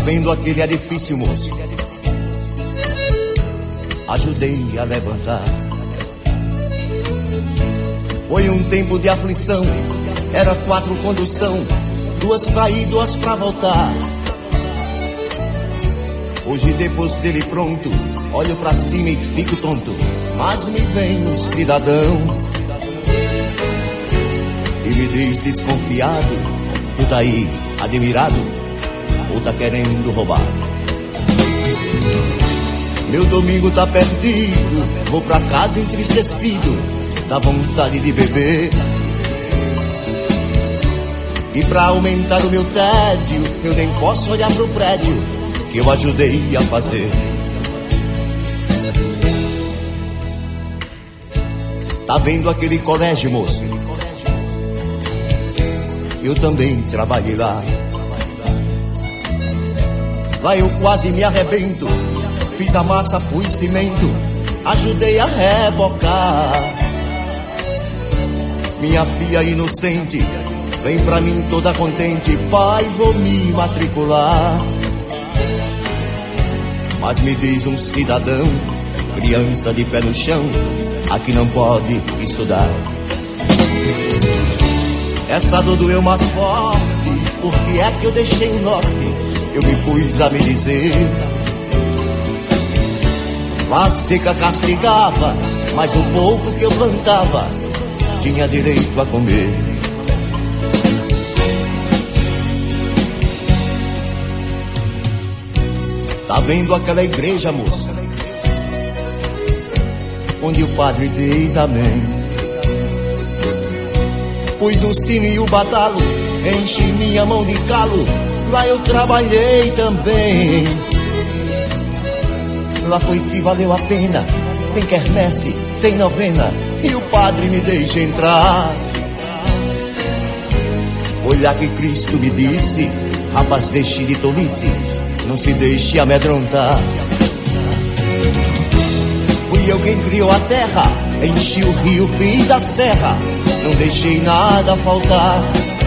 vendo aquele edifício, moço? Ajudei a levantar. Foi um tempo de aflição, era 4 condução, 2 pra ir, 2 pra voltar. Hoje depois dele pronto, olho pra cima e fico tonto, mas me vem um cidadão e me diz desconfiado: tu tá aí admirado ou tá querendo roubar? Meu domingo tá perdido, vou pra casa entristecido, dá vontade de beber. E pra aumentar o meu tédio, eu nem posso olhar pro prédio que eu ajudei a fazer. Tá vendo aquele colégio, moço? Eu também trabalhei lá. Lá eu quase me arrebento, fiz a massa, pus cimento, ajudei a rebocar. Minha filha inocente vem pra mim toda contente: pai, vou me matricular. Mas me diz um cidadão, criança de pé no chão, aqui não pode estudar. Essa dor doeu mais forte, porque é que eu deixei o norte. Eu me pus a me dizer: a seca castigava, mas o pouco que eu plantava tinha direito a comer. Tá vendo aquela igreja, moça, onde o padre diz amém? Pus o sino e o badalo, enchi minha mão de calo, lá eu trabalhei também. Lá foi que valeu a pena, tem quermesse, tem novena, e o padre me deixa entrar. Foi lá que Cristo me disse: rapaz, deixe de tolice, não se deixe amedrontar. Fui eu quem criou a terra, enchi o rio, fiz a serra, não deixei nada faltar.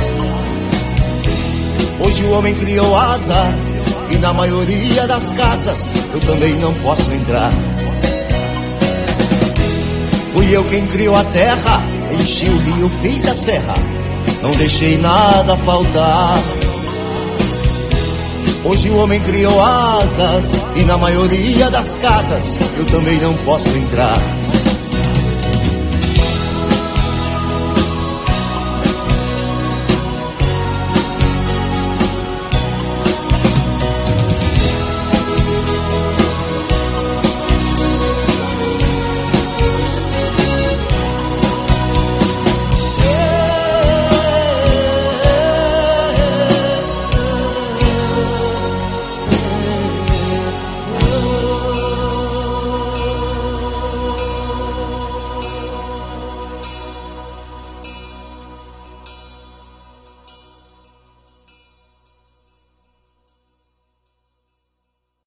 Hoje o homem criou asa, e na maioria das casas eu também não posso entrar. Fui eu quem criou a terra, enchi o rio, fiz a serra, não deixei nada faltar. Hoje o homem criou asas, e na maioria das casas eu também não posso entrar.